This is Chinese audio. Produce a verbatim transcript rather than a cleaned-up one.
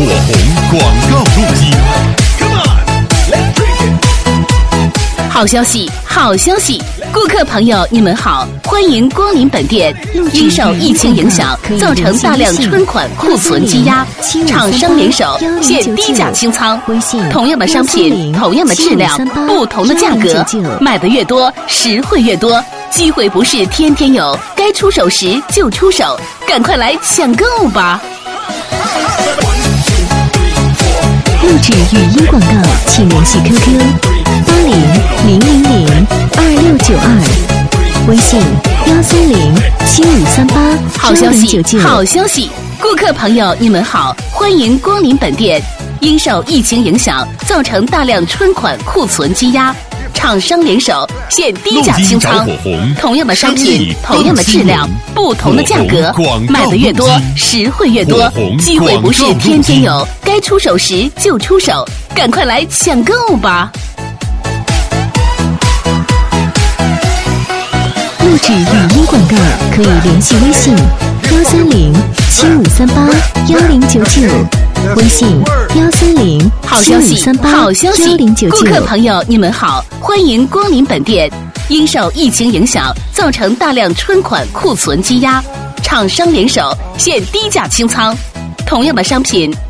火红广告路径。 好消息，好消息！顾客朋友，你们好，欢迎光临本店。因受疫情影响，造成大量春款库存积压，厂商联手现低价清仓。同样的商品，同样的质量，不同的价格，买的越多，实惠越多。机会不是天天有，该出手时就出手，赶快来抢购吧！ 录制语音广告，请联系 Q Q 八零零零零二六九二，微信幺三零七五三八好消息，好消息！顾客朋友，你们好，欢迎光临本店。因受疫情影响，造成大量春款库存积压，厂商联手现低价清仓。同样的商品，同样的质量，不同的价格，买的越多，实惠越多。机会不是天天有，该出手时就出手，赶快来抢购吧！ 录制语音广告可以联系微信幺三零七五三八幺零九九，微信幺三零七五三八幺零九九。 顾客朋友，你们好，欢迎光临本店。因受疫情影响，造成大量春款库存积压，厂商联手现低价清仓。同样的商品，